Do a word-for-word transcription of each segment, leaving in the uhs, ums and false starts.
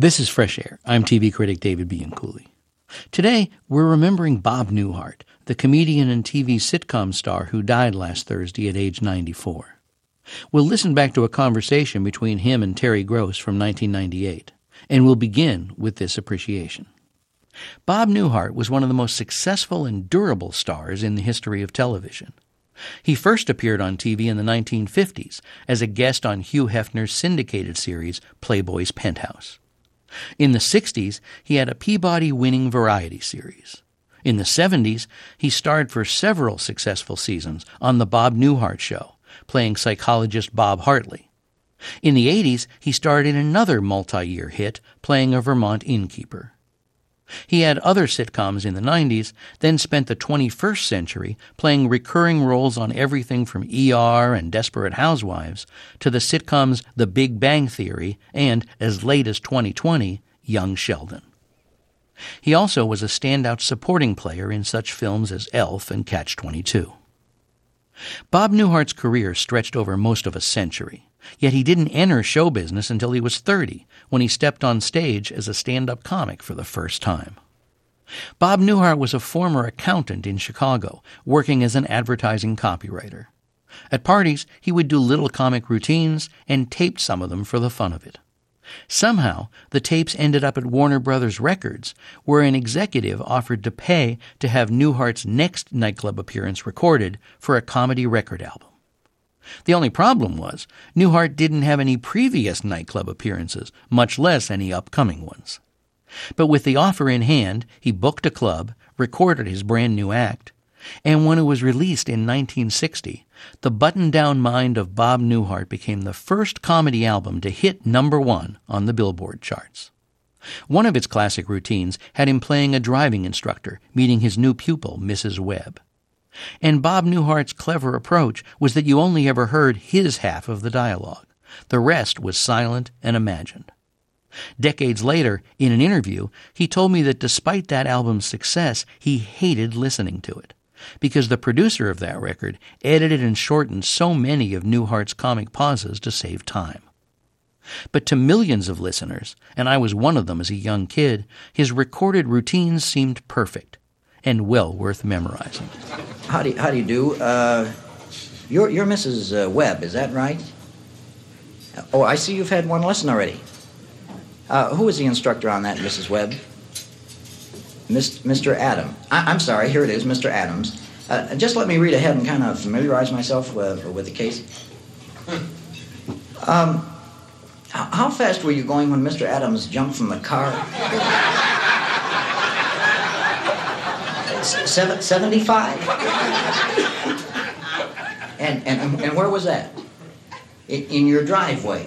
This is Fresh Air. I'm T V critic David Bianculli. Today, we're remembering Bob Newhart, the comedian and T V sitcom star who died last Thursday at age ninety-four. We'll listen back to a conversation between him and Terry Gross from nineteen ninety-eight, and we'll begin with this appreciation. Bob Newhart was one of the most successful and durable stars in the history of television. He first appeared on T V in the nineteen fifties as a guest on Hugh Hefner's syndicated series Playboy's Penthouse. In the sixties, he had a Peabody-winning variety series. In the seventies, he starred for several successful seasons on The Bob Newhart Show, playing psychologist Bob Hartley. In the eighties, he starred in another multi-year hit, playing a Vermont innkeeper. He had other sitcoms in the nineties, then spent the twenty-first century playing recurring roles on everything from E R and Desperate Housewives to the sitcoms The Big Bang Theory and, as late as twenty twenty, Young Sheldon. He also was a standout supporting player in such films as Elf and Catch twenty-two. Bob Newhart's career stretched over most of a century, yet he didn't enter show business until he was thirty, when he stepped on stage as a stand-up comic for the first time. Bob Newhart was a former accountant in Chicago, working as an advertising copywriter. At parties, he would do little comic routines and taped some of them for the fun of it. Somehow, the tapes ended up at Warner Brothers Records, where an executive offered to pay to have Newhart's next nightclub appearance recorded for a comedy record album. The only problem was, Newhart didn't have any previous nightclub appearances, much less any upcoming ones. But with the offer in hand, he booked a club, recorded his brand new act, and when it was released in nineteen sixty, The Button-Down Mind of Bob Newhart became the first comedy album to hit number one on the Billboard charts. One of its classic routines had him playing a driving instructor, meeting his new pupil, Missus Webb. And Bob Newhart's clever approach was that you only ever heard his half of the dialogue. The rest was silent and imagined. Decades later, in an interview, he told me that despite that album's success, he hated listening to it, because the producer of that record edited and shortened so many of Newhart's comic pauses to save time. But to millions of listeners, and I was one of them as a young kid, his recorded routines seemed perfect and well worth memorizing. How do you, how do, you do? Uh, you're, you're Missus Uh, Webb, is that right? Oh, I see you've had one lesson already. Uh, who was the instructor on that, Missus Webb? Miss, Mister Adam. I, I'm sorry, here it is, Mister Adams. Uh, just let me read ahead and kind of familiarize myself uh, with the case. Um, how, how fast were you going when Mister Adams jumped from the car? Seven, seventy-five? And, and, and where was that? In, in your driveway.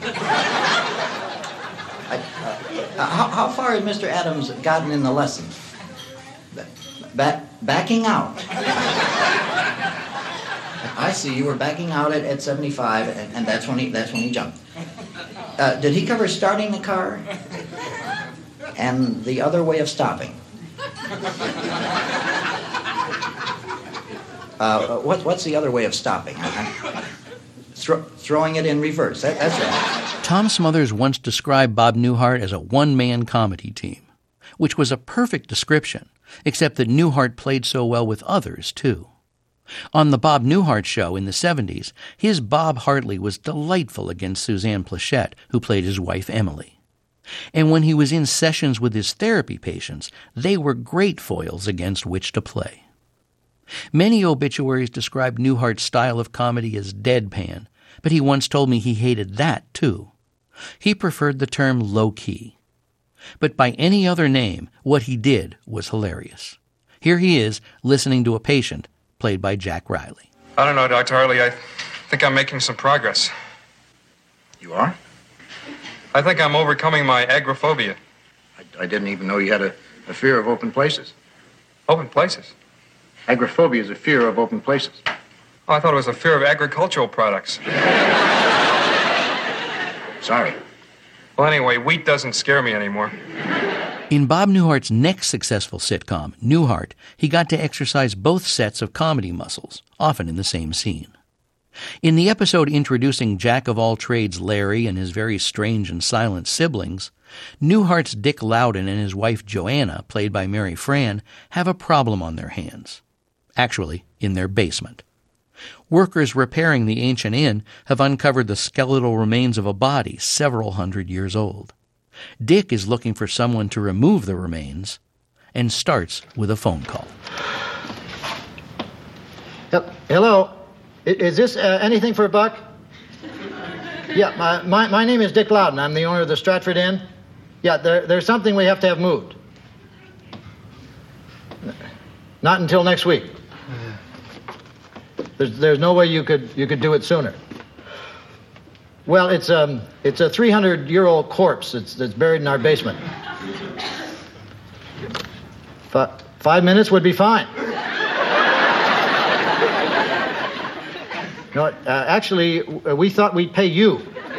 I, uh, how, how far had Mister Adams gotten in the lesson? Back, backing out. I see, you were backing out at, at seventy-five, and, and that's when he that's when he jumped. Uh, did he cover starting the car and the other way of stopping? Uh, what, what's the other way of stopping? Thro- throwing it in reverse. That, that's right. Tom Smothers once described Bob Newhart as a one-man comedy team, which was a perfect description, except that Newhart played so well with others, too. On The Bob Newhart Show in the seventies, his Bob Hartley was delightful against Suzanne Pleshette, who played his wife Emily. And when he was in sessions with his therapy patients, they were great foils against which to play. Many obituaries described Newhart's style of comedy as deadpan, but he once told me he hated that, too. He preferred the term low-key. But by any other name, what he did was hilarious. Here he is, listening to a patient, played by Jack Riley. I don't know, Doctor Hartley. I think I'm making some progress. You are? I think I'm overcoming my agoraphobia. I, I didn't even know you had a, a fear of open places. Open places? Agoraphobia is a fear of open places. Oh, I thought it was a fear of agricultural products. Sorry. Well, anyway, wheat doesn't scare me anymore. In Bob Newhart's next successful sitcom, Newhart, he got to exercise both sets of comedy muscles, often in the same scene. In the episode introducing jack-of-all-trades Larry and his very strange and silent siblings, Newhart's Dick Loudon and his wife Joanna, played by Mary Fran, have a problem on their hands. Actually, in their basement. Workers repairing the ancient inn have uncovered the skeletal remains of a body several hundred years old. Dick is looking for someone to remove the remains and starts with a phone call. Hello? Is this uh, anything for a buck? Yeah, my, my, my name is Dick Loudon. I'm the owner of the Stratford Inn. Yeah, there, there's something we have to have moved. Not until next week. There's, there's no way you could you could do it sooner. Well, it's um it's a three hundred year old corpse that's that's buried in our basement. F- five minutes would be fine. No, uh, actually, we thought we'd pay you.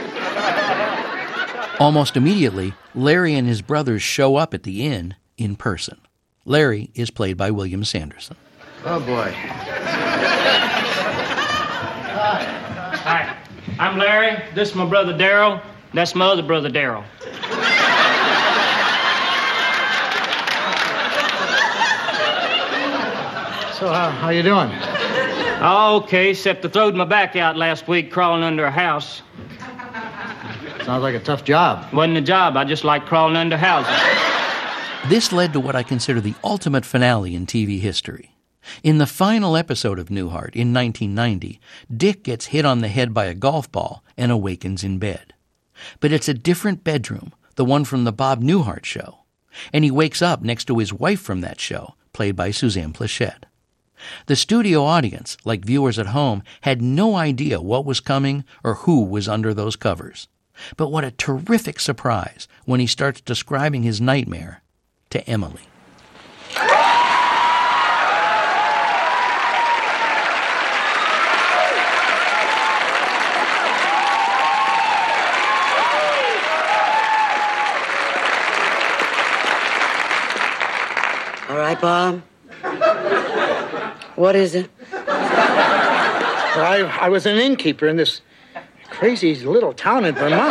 Almost immediately, Larry and his brothers show up at the inn in person. Larry is played by William Sanderson. Oh, boy. Hi, I'm Larry. This is my brother Daryl. That's my other brother Daryl. So, how how you doing? Oh, okay, except I throwed my back out last week crawling under a house. Sounds like a tough job. Wasn't a job. I just like crawling under houses. This led to what I consider the ultimate finale in T V history. In the final episode of Newhart, in nineteen ninety, Dick gets hit on the head by a golf ball and awakens in bed. But it's a different bedroom, the one from the Bob Newhart show. And he wakes up next to his wife from that show, played by Suzanne Pleshette. The studio audience, like viewers at home, had no idea what was coming or who was under those covers. But what a terrific surprise when he starts describing his nightmare to Emily. All right, Bob. What is it? Well, I, I was an innkeeper in this crazy little town in Vermont.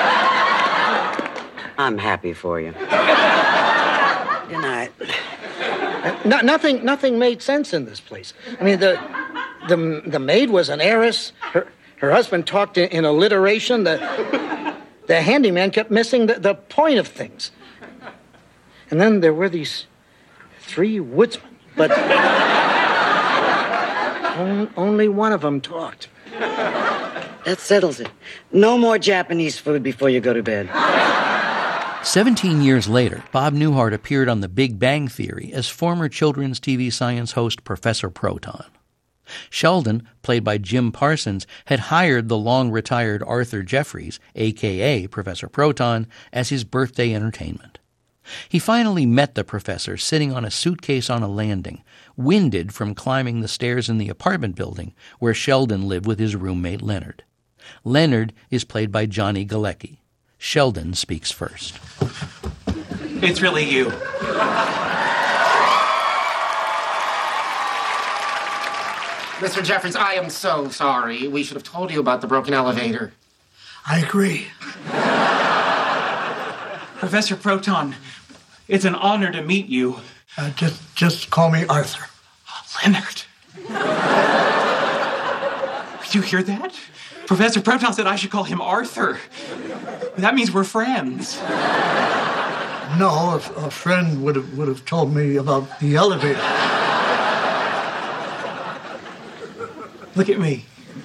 I'm happy for you. Good night. No, nothing, nothing made sense in this place. I mean, the, the, the maid was an heiress. Her, her husband talked in, in alliteration. The, the handyman kept missing the, the point of things. And then there were these three woodsmen, but on, only one of them talked. That settles it. No more Japanese food before you go to bed. Seventeen years later, Bob Newhart appeared on The Big Bang Theory as former children's T V science host Professor Proton. Sheldon, played by Jim Parsons, had hired the long-retired Arthur Jeffries, a k a. Professor Proton, as his birthday entertainment. He finally met the professor sitting on a suitcase on a landing, winded from climbing the stairs in the apartment building where Sheldon lived with his roommate Leonard. Leonard is played by Johnny Galecki. Sheldon speaks first. It's really you. Mister Jeffries, I am so sorry. We should have told you about the broken elevator. I agree. Professor Proton, it's an honor to meet you. Uh, just, just call me Arthur. Leonard. Did you hear that? Professor Proton said I should call him Arthur. That means we're friends. No, if a friend would have would have told me about the elevator. Look at me.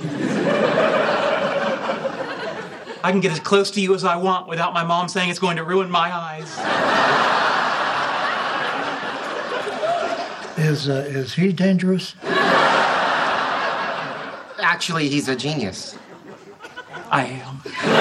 I can get as close to you as I want without my mom saying it's going to ruin my eyes. Is uh, is he dangerous? Actually, he's a genius. I am.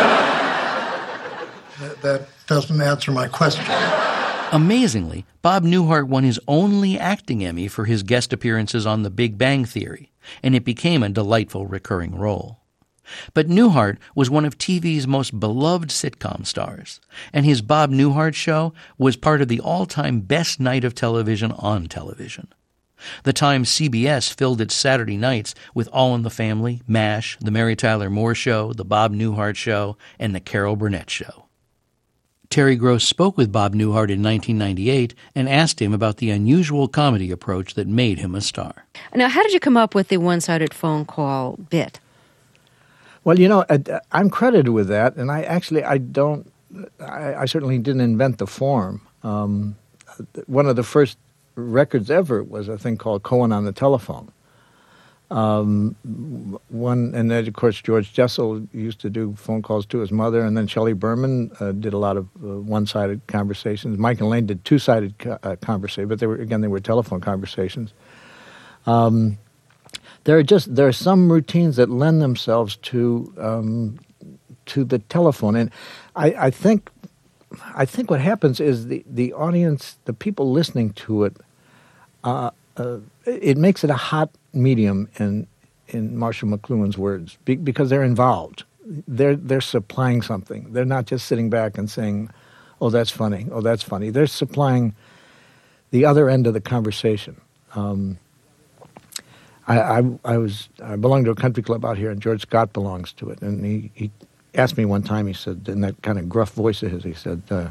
That, that doesn't answer my question. Amazingly, Bob Newhart won his only acting Emmy for his guest appearances on The Big Bang Theory, and it became a delightful recurring role. But Newhart was one of T V's most beloved sitcom stars, and his Bob Newhart Show was part of the all-time best night of television on television. The time C B S filled its Saturday nights with All in the Family, MASH, The Mary Tyler Moore Show, The Bob Newhart Show, and The Carol Burnett Show. Terry Gross spoke with Bob Newhart in nineteen ninety-eight and asked him about the unusual comedy approach that made him a star. Now, how did you come up with the one-sided phone call bit? Well, you know, I'm credited with that, and I actually, I don't, I, I certainly didn't invent the form. Um, one of the first records ever was a thing called Cohen on the Telephone. Um, one, and then, of course, George Jessel used to do phone calls to his mother, and then Shelley Berman uh, did a lot of uh, one-sided conversations. Mike and Lane did two-sided co- uh, conversations, but they were, again, they were telephone conversations. Um, there are just there are some routines that lend themselves to um, to the telephone, and I, I think I think what happens is the, the audience, the people listening to it, uh, uh, it makes it a hot medium in in Marshall McLuhan's words, be, because they're involved. They're they're supplying something. They're not just sitting back and saying, "Oh, that's funny. Oh, that's funny." They're supplying the other end of the conversation. Um, I, I I was I belong to a country club out here, and George Scott belongs to it, and he, he asked me one time. He said, in that kind of gruff voice of his, he said, uh,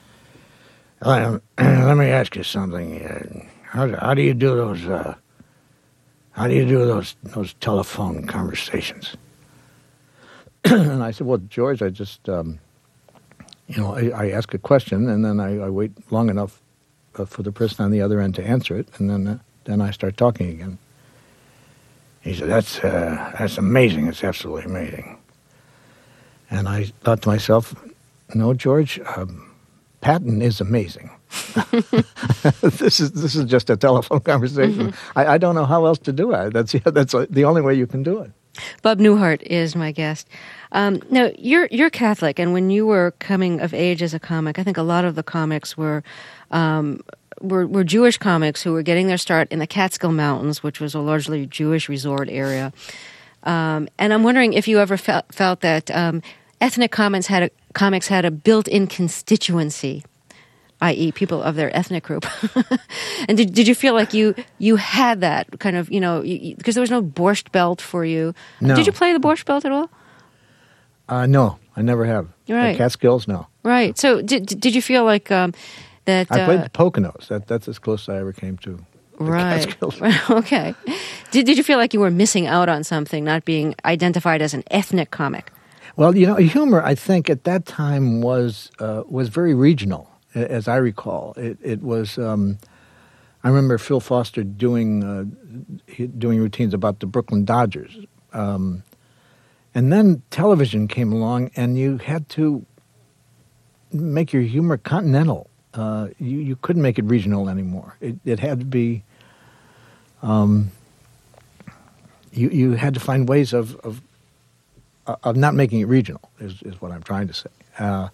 "Let me ask you something. Uh, how how do you do those?" Uh, How do you do those those telephone conversations? And I said, well, George, I just, um, you know, I, I ask a question, and then I, I wait long enough uh, for the person on the other end to answer it, and then uh, then I start talking again. He said, that's, uh, that's amazing. It's absolutely amazing. And I thought to myself, no, George, um, Patton is amazing. this is this is just a telephone conversation. Mm-hmm. I, I don't know how else to do it. That's that's the only way you can do it. Bob Newhart is my guest. Um, now you're you're Catholic, and when you were coming of age as a comic, I think a lot of the comics were um, were, were Jewish comics who were getting their start in the Catskill Mountains, which was a largely Jewish resort area. Um, and I'm wondering if you ever felt felt that um, ethnic comics had a, comics had a built-in constituency, that is people of their ethnic group. And did did you feel like you you had that kind of, you know, because there was no Borscht Belt for you? No. Did you play the Borscht Belt at all? Uh, no, I never have. Right. The Catskills, no. Right. So did did you feel like um, that... I played uh, the Poconos. That, that's as close as I ever came to the right. Catskills. Okay. Did, did you feel like you were missing out on something, not being identified as an ethnic comic? Well, you know, humor, I think, at that time was uh, was very regional. As I recall, it, it was. Um, I remember Phil Foster doing uh, doing routines about the Brooklyn Dodgers, um, and then television came along, and you had to make your humor continental. Uh, you you couldn't make it regional anymore. It, it had to be. Um, you you had to find ways of of, of not making it regional. Is is what I'm trying to say. Uh,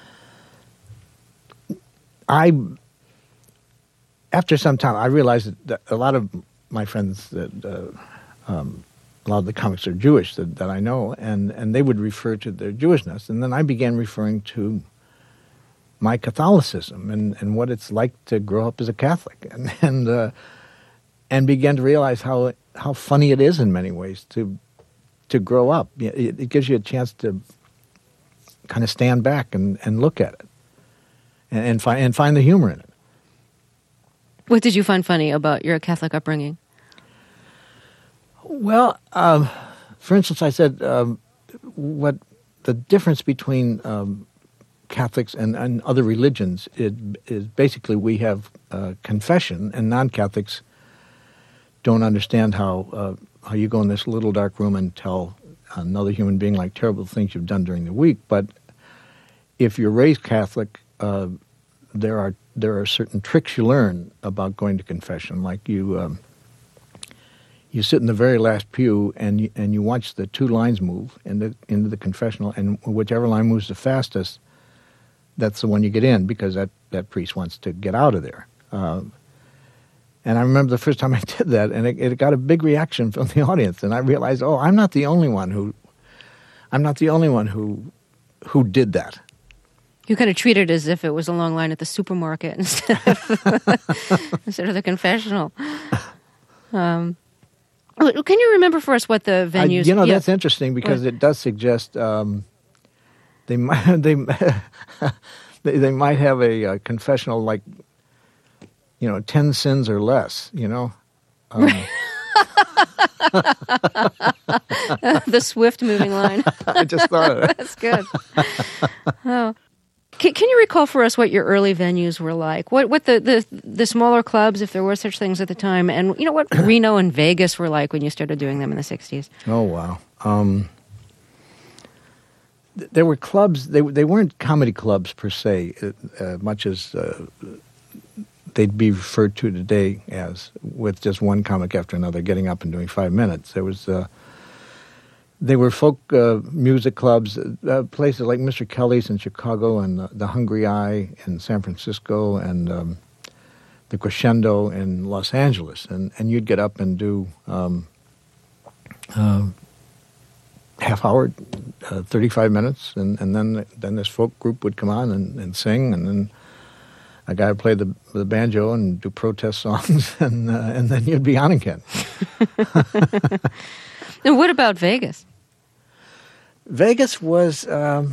I, after some time, I realized that a lot of my friends, that uh, um, a lot of the comics are Jewish that, that I know, and, and they would refer to their Jewishness. And then I began referring to my Catholicism and, and what it's like to grow up as a Catholic, and and, uh, and began to realize how how funny it is in many ways to to grow up. It, it gives you a chance to kind of stand back and, and look at it. And, and find and find the humor in it. What did you find funny about your Catholic upbringing? Well, um, for instance, I said um, what the difference between um, Catholics and, and other religions is, is basically we have uh, confession, and non-Catholics don't understand how uh, how you go in this little dark room and tell another human being like terrible things you've done during the week. But if you're raised Catholic, Uh, there are there are certain tricks you learn about going to confession. Like you um, you sit in the very last pew and you, and you watch the two lines move into into the confessional, and whichever line moves the fastest, that's the one you get in, because that, that priest wants to get out of there. Uh, and I remember the first time I did that, and it, it got a big reaction from the audience, and I realized, oh, I'm not the only one who I'm not the only one who who did that. You kind of treat it as if it was a long line at the supermarket instead of, instead of the confessional. Um, can you remember for us what the venues? I, you know, yeah. that's interesting because it does suggest um, they might they, they they might have a, a confessional like, you know, ten sins or less. You know. Um, the swift moving line. I just thought of it. That's good. Oh. Can, can you recall for us what your early venues were like? What what the, the, the smaller clubs, if there were such things at the time, and you know what Reno and Vegas were like when you started doing them in the sixties? Oh wow! Um, th- there were clubs. They they weren't comedy clubs per se, uh, uh, much as uh, they'd be referred to today as, with just one comic after another getting up and doing five minutes. There was. Uh, They were folk uh, music clubs, uh, places like Mister Kelly's in Chicago and uh, the Hungry Eye in San Francisco and um, the Crescendo in Los Angeles. And, and you'd get up and do um, uh, half hour, uh, thirty-five minutes, and, and then then this folk group would come on and, and sing, and then a guy would play the the banjo and do protest songs, and uh, and then you'd be on again. And what about Vegas? Vegas was um,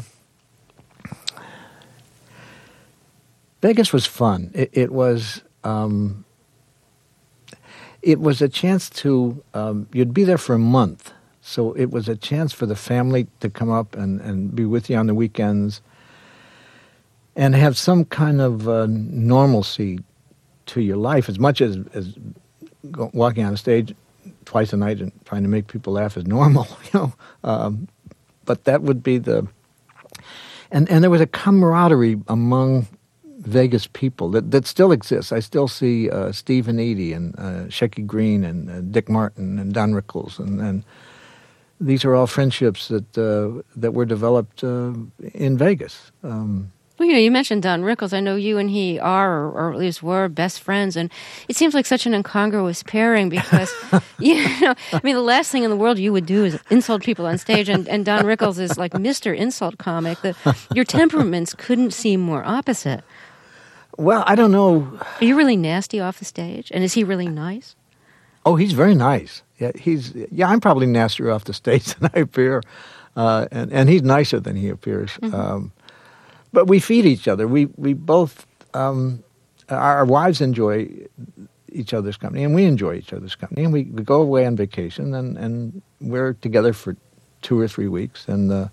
Vegas was fun. It, it was um, it was a chance to um, you'd be there for a month, so it was a chance for the family to come up and, and be with you on the weekends, and have some kind of uh, normalcy to your life, as much as as go, walking on a stage twice a night and trying to make people laugh is normal, you know. Um, but that would be the, and and there was a camaraderie among Vegas people that, that still exists. I still see uh, Steve and Edie and uh, Shecky Green and uh, Dick Martin and Don Rickles, and, and these are all friendships that uh, that were developed uh, in Vegas. Um, Well, you know, you mentioned Don Rickles. I know you and he are, or, or at least were, best friends, and it seems like such an incongruous pairing because, you know, I mean, the last thing in the world you would do is insult people on stage, and, and Don Rickles is like Mister Insult Comic. The, your temperaments couldn't seem more opposite. Well, I don't know. Are you really nasty off the stage, and is he really nice? Oh, he's very nice. Yeah, he's yeah. I'm probably nastier off the stage than I appear, uh, and and he's nicer than he appears. Mm-hmm. Um, But we feed each other. We we both, um, our, our wives enjoy each other's company, and we enjoy each other's company. And we, we go away on vacation, and, and we're together for two or three weeks, and uh,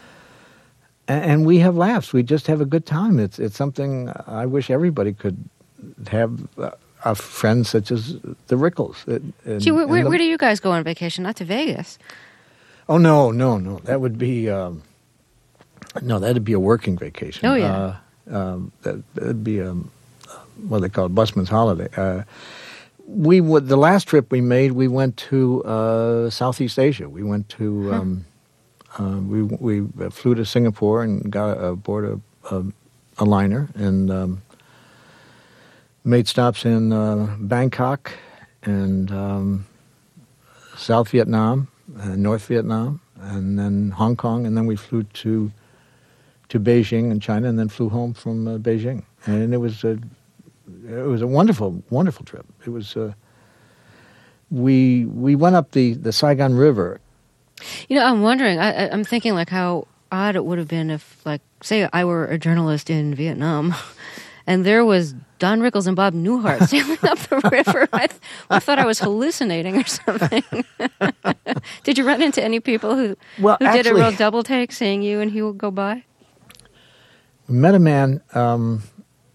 and, and we have laughs. We just have a good time. It's it's something I wish everybody could have. Uh, a friend such as the Rickles. And, Gee, where, where, the, where do you guys go on vacation? Not to Vegas. Oh no, no, no. That would be. Um, No, that'd be a working vacation. Oh, yeah. Uh, um, that, that'd be a, what they call a busman's holiday. Uh, we would, the last trip we made, we went to uh, Southeast Asia. We went to, huh. um, uh, we we flew to Singapore and got aboard a, a, a liner and um, made stops in uh, Bangkok and um, South Vietnam, and North Vietnam, and then Hong Kong, and then we flew to to Beijing in China, and then flew home from uh, Beijing, and it was a it was a wonderful, wonderful trip. It was uh, we we went up the, the Saigon River. You know, I'm wondering. I, I'm thinking like how odd it would have been if, like, say, I were a journalist in Vietnam, and there was Don Rickles and Bob Newhart sailing up the river. I, th- I thought I was hallucinating or something. Did you run into any people who well, who actually, did a real double take, seeing you and he would go by? Met a man. Um,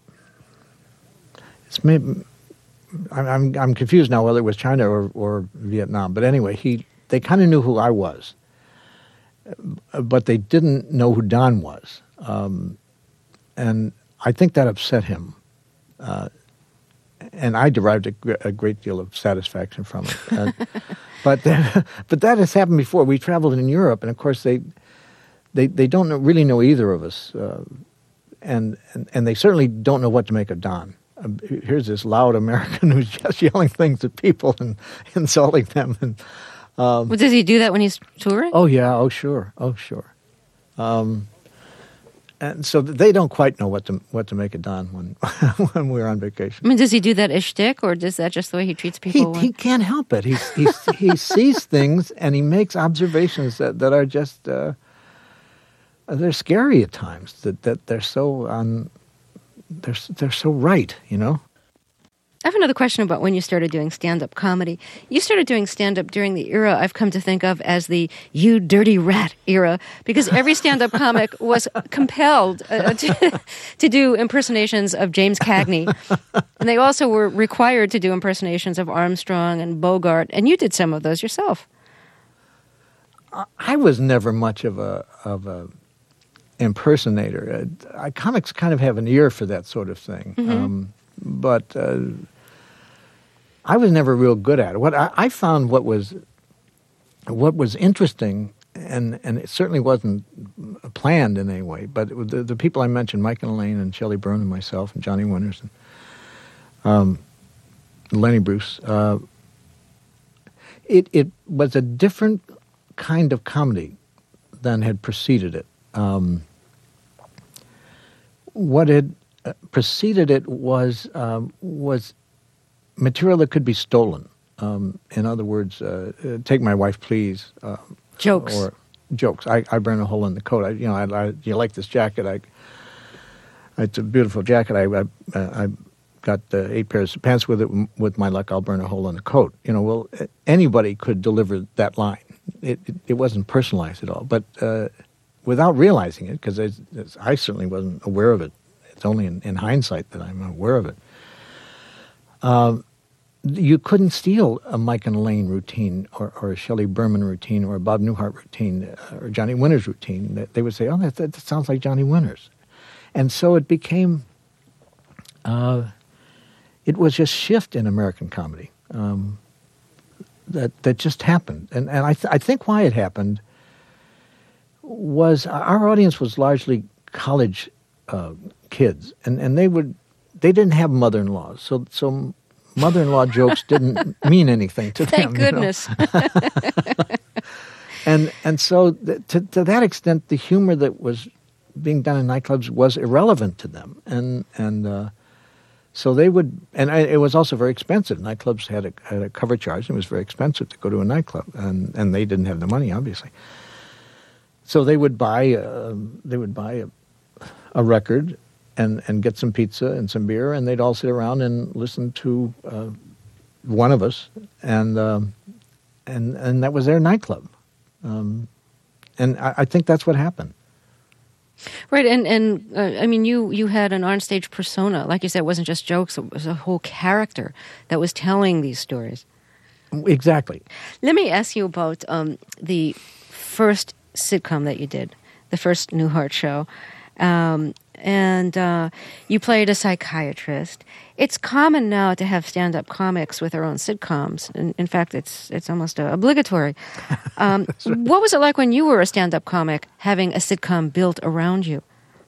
it's maybe I'm, I'm I'm confused now whether it was China or, or Vietnam. But anyway, he they kind of knew who I was, but they didn't know who Don was, um, and I think that upset him. Uh, and I derived a, gr- a great deal of satisfaction from it. Uh, but then, but that has happened before. We traveled in Europe, and of course they they they don't know, really know either of us. Uh, And, and and they certainly don't know what to make of Don. Uh, here's this loud American who's just yelling things at people and insulting them. And um, well, does he do that when he's touring? Oh yeah, oh sure, oh sure. Um, and so they don't quite know what to what to make of Don when when we're on vacation. I mean, does he do that as shtick, or is that just the way he treats people? He, he can't help it. He's, he's, he sees things and he makes observations that, that are just uh, they're scary at times. That that they're so um, they're they're so right, you know. I have another question about when you started doing stand-up comedy. You started doing stand-up during the era I've come to think of as the "you dirty rat" era, because every stand-up comic was compelled uh, to, to do impersonations of James Cagney. And they also were required to do impersonations of Armstrong and Bogart, and you did some of those yourself. I was never much of a of a impersonator. Uh, comics kind of have an ear for that sort of thing. Mm-hmm. Um, but uh, I was never real good at it. What I, I found what was what was interesting, and and it certainly wasn't planned in any way, but it was the, the people I mentioned, Mike and Elaine and Shelley Byrne and myself and Johnny Winters and um, Lenny Bruce, uh, it it was a different kind of comedy than had preceded it. Um, what had preceded it was um, was material that could be stolen. Um, in other words, uh, "Take My Wife, Please," uh, jokes or jokes. I, I burn a hole in the coat. I, you know, I, I, you like this jacket? I, it's a beautiful jacket. I I, I got uh, eight pairs of pants with it. With my luck, I'll burn a hole in the coat. You know, well, anybody could deliver that line. It it, it wasn't personalized at all, but uh, without realizing it, because I certainly wasn't aware of it. It's only in, in hindsight that I'm aware of it. Um, you couldn't steal a Mike and Elaine routine or, or a Shelley Berman routine or a Bob Newhart routine uh, or Johnny Winters routine. They would say, oh, that, that sounds like Johnny Winters. And so it became, uh, it was just shift in American comedy um, that that just happened. And, and I, th- I think why it happened was our audience was largely college uh, kids, and, and they would they didn't have mother-in-laws, so so mother-in-law jokes didn't mean anything to Thank them. goodness. You know? and and so th- to to that extent, the humor that was being done in nightclubs was irrelevant to them, and and uh, so they would, and I, it was also very expensive. Nightclubs had a had a cover charge, and it was very expensive to go to a nightclub, and and they didn't have the money, obviously. So they would buy uh, they would buy a, a record. And, and get some pizza and some beer, and they'd all sit around and listen to uh, one of us, and um, and and that was their nightclub, um, and I, I think that's what happened. Right, and and uh, I mean, you you had an onstage persona, like you said, it wasn't just jokes; it was a whole character that was telling these stories. Exactly. Let me ask you about um, the first sitcom that you did, the first Newhart show. Um, And uh, you played a psychiatrist. It's common now to have stand-up comics with their own sitcoms. In, in fact, it's it's almost uh, obligatory. Um, right. What was it like when you were a stand-up comic, having a sitcom built around you?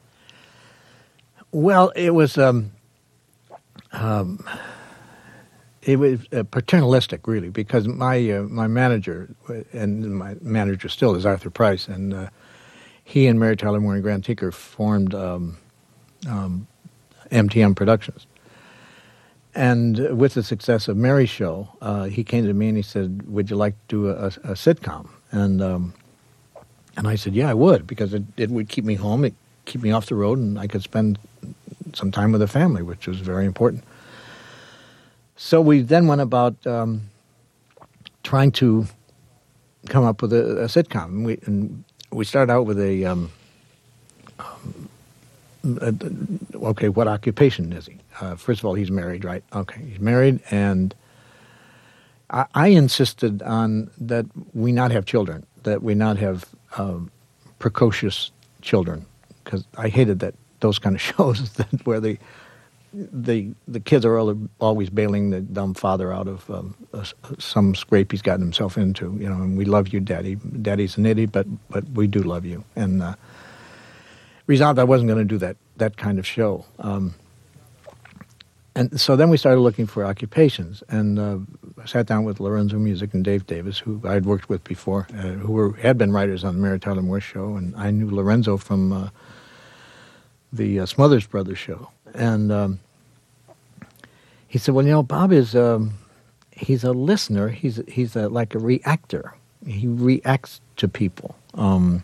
Well, it was um, um, it was uh, paternalistic, really, because my uh, my manager, and my manager still is Arthur Price, and uh, he and Mary Tyler Moore and Grant Tinker formed um, um, M T M Productions. And with the success of Mary's show, uh, he came to me and he said, would you like to do a, a sitcom? And um, and I said, yeah, I would, because it, it would keep me home, it keep me off the road, and I could spend some time with the family, which was very important. So we then went about um, trying to come up with a, a sitcom. And we, and We started out with a, um, um, a, okay, what occupation is he? Uh, first of all, he's married, right? Okay, he's married, and I, I insisted on that we not have children, that we not have um, precocious children, because I hated that those kind of shows that where the the the kids are all, always bailing the dumb father out of um, uh, some scrape he's gotten himself into, you know. And we love you, Daddy. Daddy's an idiot, but but we do love you. And uh, resolved I wasn't going to do that that kind of show. Um, and so then we started looking for occupations, and uh, I sat down with Lorenzo Music and Dave Davis, who I'd worked with before, uh, who were had been writers on the Mary Tyler Moore show, and I knew Lorenzo from. Uh, the uh, Smothers Brothers show, and um, he said, "Well, you know, Bob is um, he's a listener. He's he's a, like a reactor. He reacts to people. Um,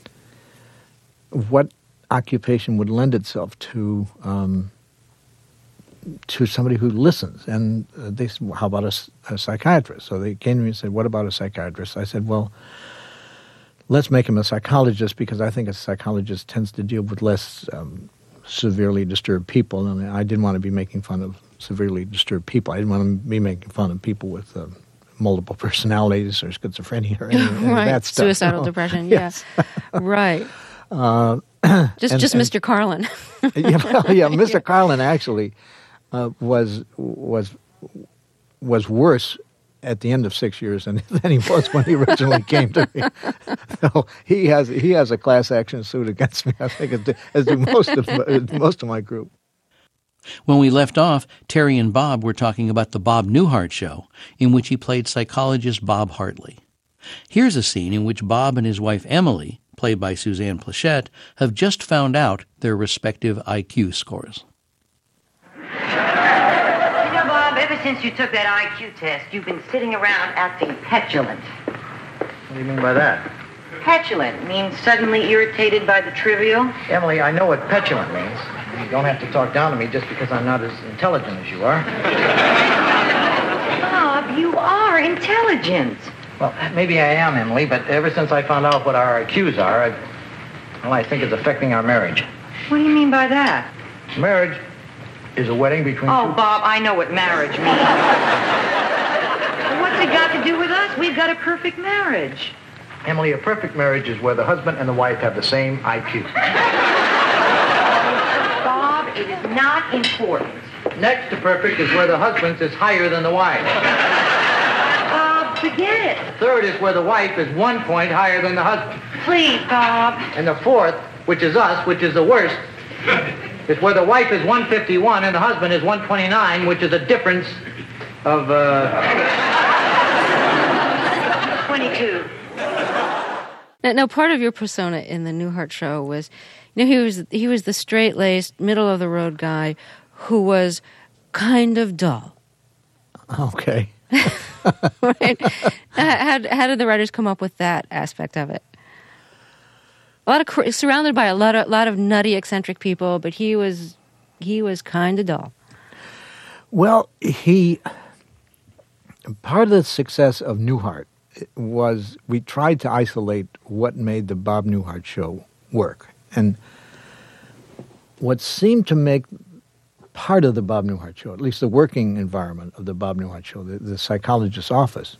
what occupation would lend itself to um, to somebody who listens?" And uh, they said, well, "How about a, a psychiatrist?" So they came to me and said, "What about a psychiatrist?" I said, "Well, let's make him a psychologist, because I think a psychologist tends to deal with less um, severely disturbed people." And I didn't want to be making fun of severely disturbed people. I didn't want to be making fun of people with uh, multiple personalities or schizophrenia or any, any right. of that stuff. Suicidal no. depression, Yes. yeah. Right. Uh, just and, just and, Mister Carlin. yeah, well, yeah, Mister Carlin actually uh, was was was worse at the end of six years than, than he was when he originally came to me. So he has he has a class action suit against me, I think, as do, as do most of most of my group. When we left off, Terry and Bob were talking about the Bob Newhart Show, in which he played psychologist Bob Hartley. Here's a scene in which Bob and his wife Emily, played by Suzanne Pleshette, have just found out their respective I Q scores. You know, Bob, ever since you took that I Q test, you've been sitting around acting petulant. What do you mean by that? Petulant means suddenly irritated by the trivial. Emily, I know what petulant means. You don't have to talk down to me just because I'm not as intelligent as you are. Bob, you are intelligent. Well, maybe I am, Emily, but ever since I found out what our I Qs are, I, well, I think it's affecting our marriage. What do you mean by that? Marriage is a wedding between Oh, two... Bob, I know what marriage means. What's it got to do with us? We've got a perfect marriage. Emily, a perfect marriage is where the husband and the wife have the same I Q. Bob, it is not important. Next to perfect is where the husband's is higher than the wife. Bob, forget it. Third is where the wife is one point higher than the husband. Please, Bob. And the fourth, which is us, which is the worst, is where the wife is one fifty-one and the husband is one twenty-nine, which is a difference of, uh... twenty-two. Now, now, part of your persona in the Newhart Show was, you know, he was he was the straight-laced, middle-of-the-road guy who was kind of dull. Okay. Right? How, how did the writers come up with that aspect of it? A lot of surrounded by a lot of lot of nutty, eccentric people, but he was he was kind of dull. Well, he part of the success of Newhart was we tried to isolate what made the Bob Newhart Show work, and what seemed to make part of the Bob Newhart Show, at least the working environment of the Bob Newhart Show, the, the psychologist's office,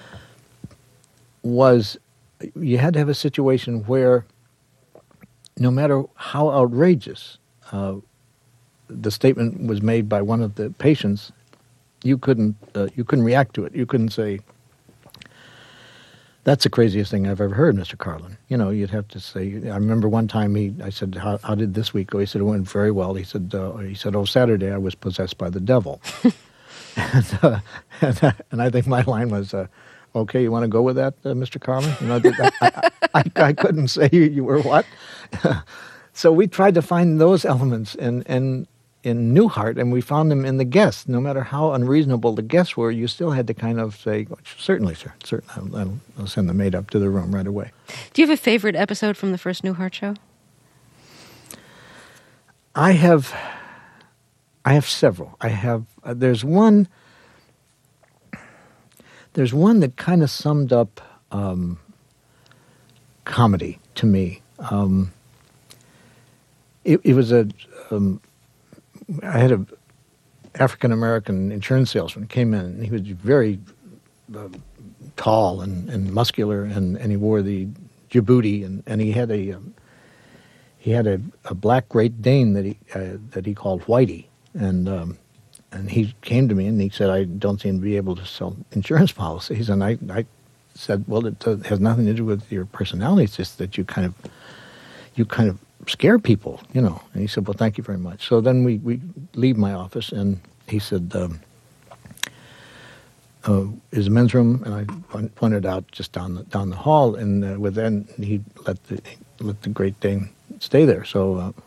was you had to have a situation where no matter how outrageous uh, the statement was made by one of the patients, you couldn't uh, you couldn't react to it. You couldn't say, "That's the craziest thing I've ever heard, Mister Carlin." You know, you'd have to say. I remember one time he, I said, "How, how did this week go?" He said, "It went very well." He said, uh, "He said, oh, Saturday I was possessed by the devil," and, uh, and, uh, and I think my line was, uh, "Okay, you want to go with that, uh, Mister Carlin?" You know, I, I, I, I couldn't say you, you were what. So we tried to find those elements in in in Newhart, and we found them in the guests. No matter how unreasonable the guests were, you still had to kind of say, "Certainly, sir. Certainly, I'll, I'll send the maid up to the room right away." Do you have a favorite episode from the first Newhart Show? I have. I have several. I have. Uh, there's one. There's one that kind of summed up um, comedy to me. Um, it, it was a. Um, I had a African American insurance salesman came in, and he was very uh, tall and, and muscular, and, and he wore the Djibouti, and, and he had a um, he had a, a black Great Dane that he uh, that he called Whitey, and um, and he came to me and he said, "I don't seem to be able to sell insurance policies," and I I said, "Well, it uh, has nothing to do with your personality; it's just that you kind of you kind of." scare people, you know." And he said, "Well, thank you very much." So then we, we leave my office, and he said, um, uh, "Is the men's room?" And I pointed out just down the, down the hall, and uh, with then he let the he let the Great Dane stay there. So uh,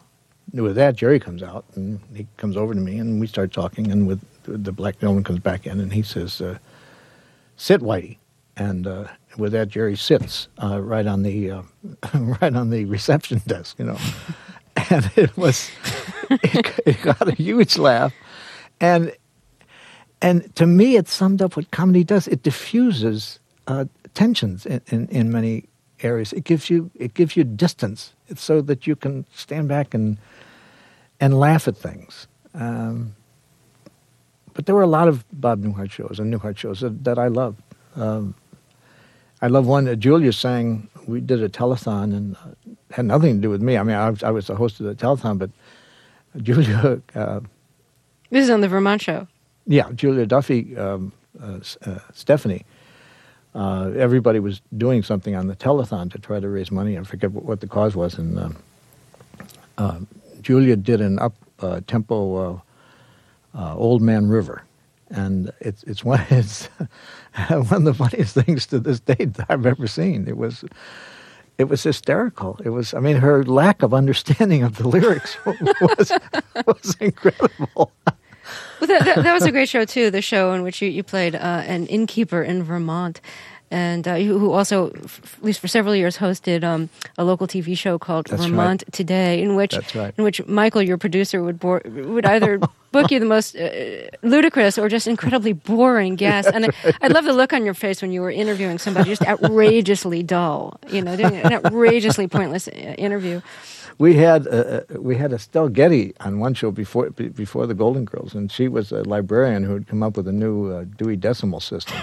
with that, Jerry comes out, and he comes over to me, and we start talking, and with the black gentleman comes back in, and he says, uh, sit, Whitey. And uh, with that, Jerry sits uh, right on the uh, right on the reception desk, you know. And it was, it, it got a huge laugh. And and to me, it summed up what comedy does. It diffuses uh, tensions in, in, in many areas. It gives you it gives you distance. It's so that you can stand back and and laugh at things. Um, but there were a lot of Bob Newhart shows and Newhart shows that, that I loved. Um, I love one that Julia sang. We did a telethon, and uh, had nothing to do with me. I mean, I was, I was the host of the telethon, but Julia... Uh, this is on the Vermont show. Yeah, Julia Duffy, um, uh, uh, Stephanie. Uh, everybody was doing something on the telethon to try to raise money. I forget what, what the cause was. And uh, uh, Julia did an up-tempo uh, uh, Old Man River. And it's it's one it's one of the funniest things to this date that I've ever seen. It was it was hysterical. It was I mean her lack of understanding of the lyrics was was incredible. Well, that, that, that was a great show too. The show in which you you played uh, an innkeeper in Vermont, and uh, who also, f- at least for several years, hosted um, a local T V show called That's Vermont right. Today, in which That's right. in which Michael, your producer, would bore, would either book you the most uh, ludicrous or just incredibly boring guests. And I, I love the look on your face when you were interviewing somebody just outrageously dull, you know, doing an outrageously pointless uh, interview. We had uh, we had Estelle Getty on one show before be, before the Golden Girls, and she was a librarian who had come up with a new uh, Dewey Decimal System.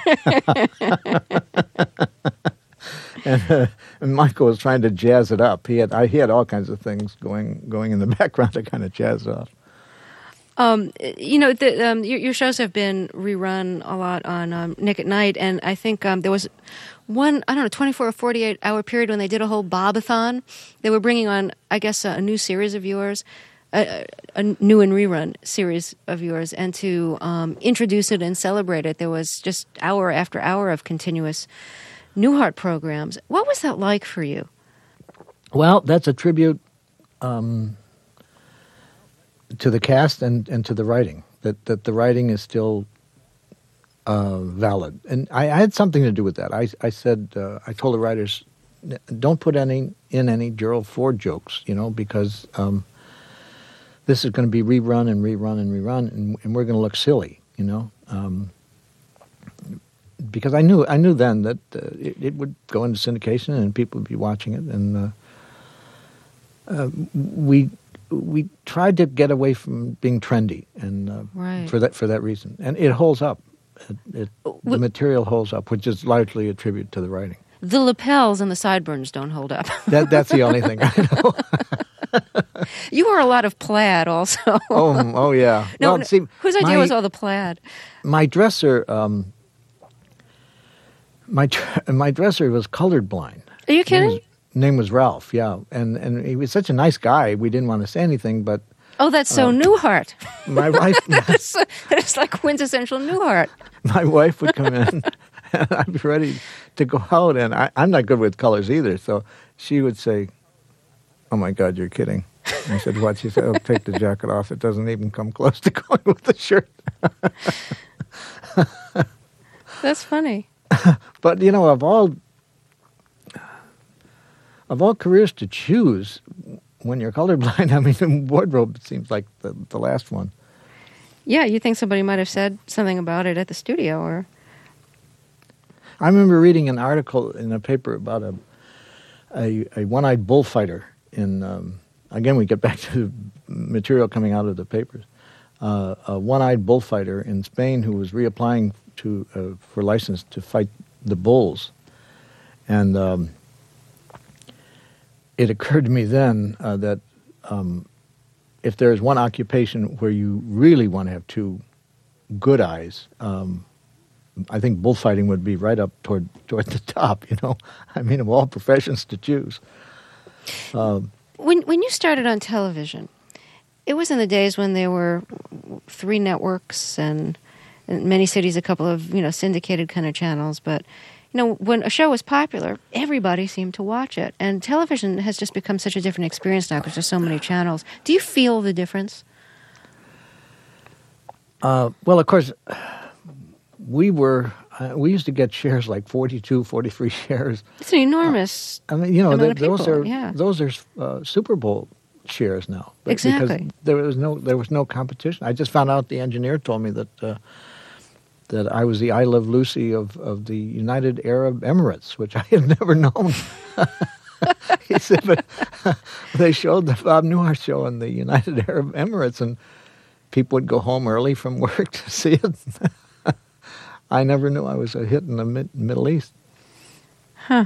and, uh, and Michael was trying to jazz it up. He had I, he had all kinds of things going going in the background to kind of jazz it up. Um, you know, the, um, your, your shows have been rerun a lot on um, Nick at Night, and I think um, there was one, I don't know, twenty-four or forty-eight hour period when they did a whole Bobathon. They were bringing on, I guess, a, a new series of yours, a, a new and rerun series of yours, and to um, introduce it and celebrate it, there was just hour after hour of continuous Newhart programs. What was that like for you? Well, that's a tribute um, to the cast and, and to the writing, that, that the writing is still uh, valid. And I, I had something to do with that. I, I said, uh, I told the writers, don't put any in any Gerald Ford jokes, you know, because um, this is going to be rerun and rerun and rerun, and, and we're going to look silly, you know. Um, because I knew I knew then that uh, it, it would go into syndication and people would be watching it, and uh, uh, we we tried to get away from being trendy, and uh, right. for that for that reason, and it holds up. It, it, the material holds up, which is largely a tribute to the writing. The lapels and the sideburns don't hold up. That that's the only thing I know. You wore a lot of plaid, also. oh, oh yeah. No, well, no see, whose idea my, was all the plaid? My dresser, um, my my dresser was colorblind. Are you kidding? Name was, name was Ralph. Yeah, and and he was such a nice guy. We didn't want to say anything, but oh, that's so um, Newhart. My wife. that's, that's like quintessential Newhart. My wife would come in, and I'd be ready to go out, and I, I'm not good with colors either. So she would say, "Oh my God, you're kidding." And I said, "What?" She said, "Oh, take the jacket off. It doesn't even come close to going with the shirt." That's funny. But you know, of all of all careers to choose, when you're colorblind, I mean, wardrobe seems like the, the last one. Yeah, you think somebody might have said something about it at the studio, or? I remember reading an article in a paper about a a, a one-eyed bullfighter in. Um, again, we get back to material coming out of the papers. Uh, a one-eyed bullfighter in Spain who was reapplying to uh, for license to fight the bulls, and um, it occurred to me then uh, that um, if there is one occupation where you really want to have two good eyes, um, I think bullfighting would be right up toward toward the top. You know, I mean, of all professions to choose. Um, when when you started on television, it was in the days when there were three networks and in many cities a couple of, you know, syndicated kind of channels. But, you you know, when a show was popular, everybody seemed to watch it. And television has just become such a different experience now because there's so many channels. Do you feel the difference? Uh, well, of course, we were, uh, we used to get shares like forty-two, forty-three shares. It's an enormous uh, I mean, you know, amount th- of those people, are yeah. those are uh, Super Bowl shares now. But Exactly. Because there was no there was no competition. I just found out the engineer told me that uh, that I was the I Love Lucy of, of the United Arab Emirates, which I had never known. He said, but they showed the Bob Newhart show in the United Arab Emirates, and people would go home early from work to see it. I never knew I was a hit in the mid- Middle East. Huh.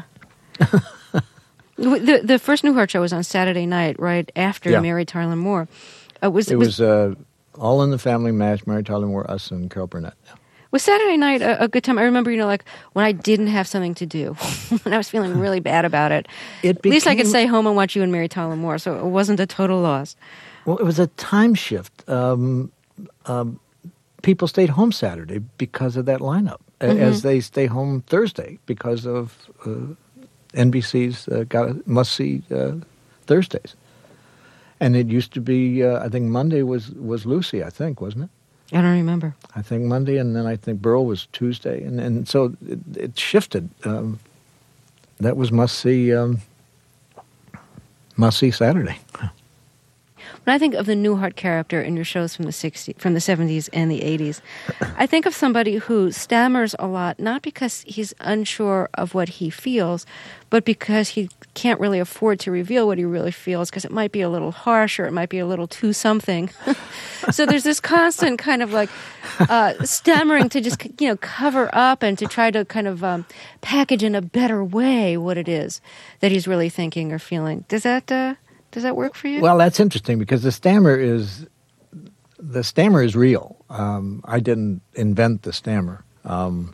the the first Newhart show was on Saturday night, right after Yeah. Mary Tyler Moore. Uh, was It was, was uh, All in the Family, MASH, Mary Tyler Moore, us, and Carol Burnett. was Saturday night a, a good time? I remember, you know, like when I didn't have something to do, when I was feeling really bad about it. It At least I could became- stay home and watch you and Mary Tyler Moore, so it wasn't a total loss. Well, it was a time shift. Um, um, people stayed home Saturday because of that lineup, a- Mhm. as they stay home Thursday because of uh, N B C's uh, got must-see uh, Thursdays. And it used to be, uh, I think Monday was, was Lucy, I think, wasn't it? I don't remember. I think Monday, and then I think Burl was Tuesday. And, and so it, it shifted. Um, that was must-see um, must-see Saturday. When I think of the Newhart character in your shows from the sixties, from the seventies and the eighties, I think of somebody who stammers a lot, not because he's unsure of what he feels, but because he can't really afford to reveal what he really feels because it might be a little harsh or it might be a little too something. So there's this constant kind of like uh, stammering to just, you know, cover up and to try to kind of um, package in a better way what it is that he's really thinking or feeling. Does that... Uh, Does that work for you? Well, that's interesting because the stammer is the stammer is real. Um, I didn't invent the stammer. Um,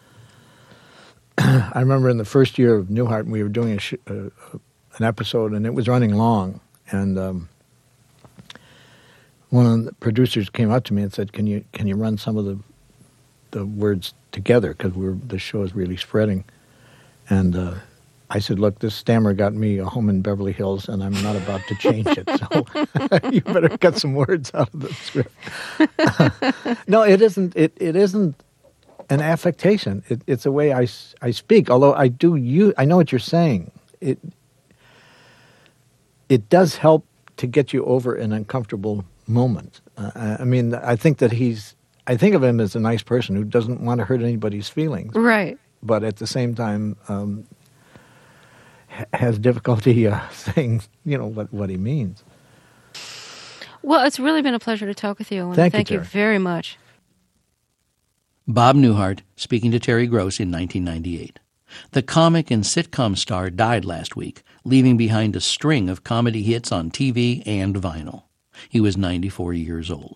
I remember in the first year of Newhart, we were doing a sh- uh, an episode, and it was running long. And um, one of the producers came up to me and said, "Can you can you run some of the the words together because we were the show is really spreading?" And uh, I said, "Look, this stammer got me a home in Beverly Hills, and I'm not about to change it. So you better cut some words out of the script." No, it isn't. It it isn't an affectation. It, it's a way I, I speak. Although I do you, I know what you're saying. It it does help to get you over an uncomfortable moment. Uh, I mean, I think that he's. I think of him as a nice person who doesn't want to hurt anybody's feelings. Right. But at the same time. Um, has difficulty uh, saying, you know, what, what he means. Well, it's really been a pleasure to talk with you. I want Thank to you, thank you, Terry. very much. Bob Newhart speaking to Terry Gross in nineteen ninety-eight. The comic and sitcom star died last week, leaving behind a string of comedy hits on T V and vinyl. He was ninety-four years old.